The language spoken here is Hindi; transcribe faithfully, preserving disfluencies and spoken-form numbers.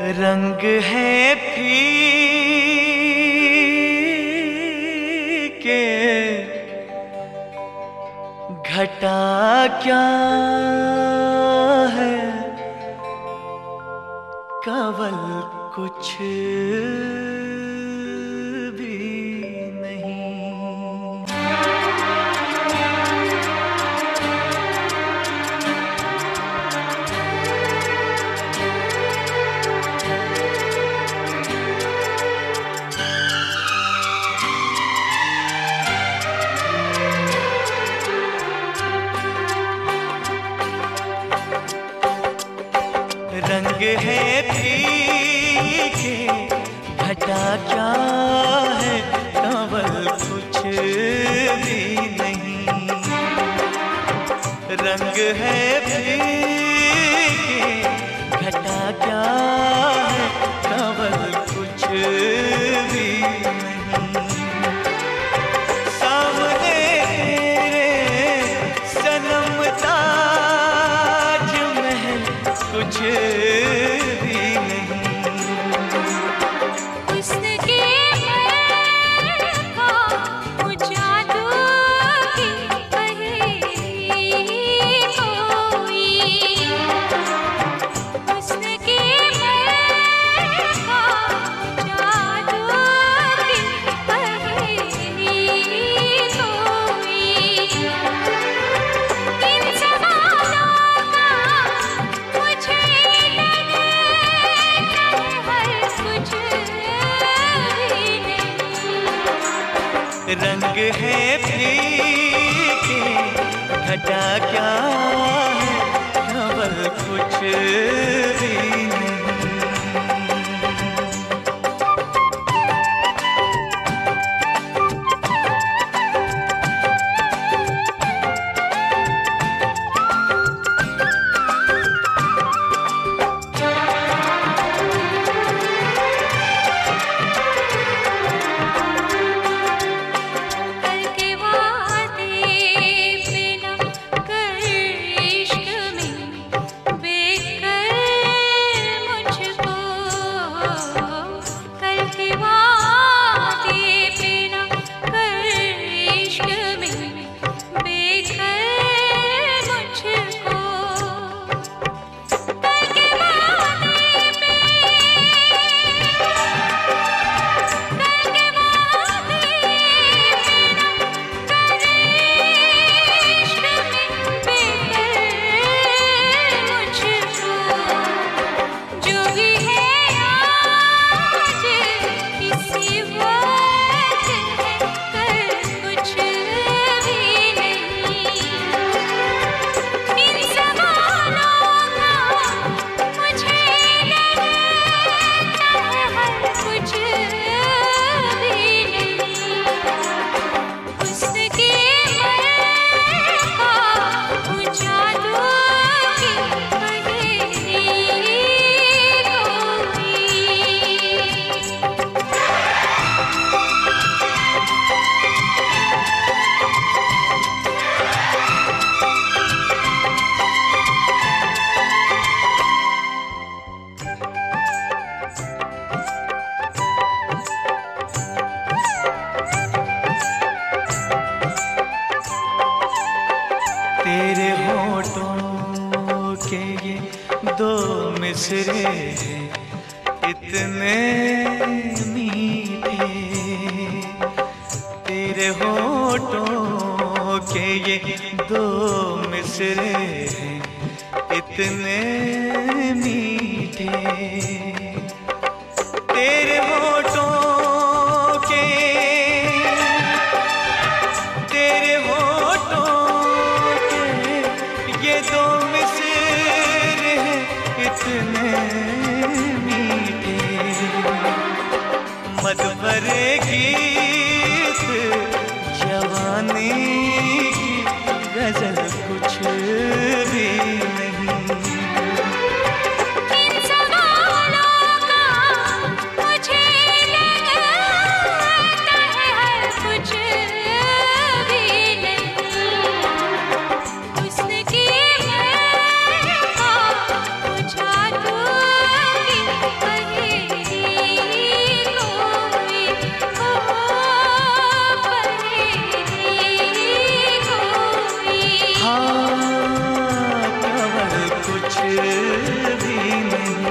रंग है फीके, घटा क्या है, कंवल कुछ भी नहीं। रंग है फीके, घटा क्या है, कंवल कुछ भी नहीं। रंग है फीके, घटा क्या है, कंवल कुछ भी नहीं। सामने तेरे सनम ताज महल कुछ भी नहीं। हुस्न के महल का वो जादू की पहेली कोई। हुस्न के महल का वो जादू की पहेली कोई। इन सवालों का मुझे लगे हर कुछ भी नहीं। रंग है फीके, घटा क्या है, कंवल कुछ भी नहीं। कल के वादे पे न कर इश्क में बेकर मुझको। कल के वादे पे न कर इश्क में बेकर मुझको। कल के वादे पे कल के वादे इश्क में बेकर मुझको। जो भी है आज किसी वक्त है, कल कुछ भी नहीं। इन सवालों का मुझे लगता है हर कुछ भी नहीं। हुस्न के महल का वो जादू की पहेली तेरे होठों के ये दो मिसरे हैं, इतने मीठे। तेरे होठों के ये दो मिसरे हैं, इतने मीठे। तेरे होठों के तेरे होठों के ये दो मिसरे हैं, इतने मीठे। मद भरे गीत जवानी की गजल कुछ भी नहीं। इन सवालों का मुझे लगता है हर कुछ भी नहीं। हुस्न के महल का वो जादू भी नहीं।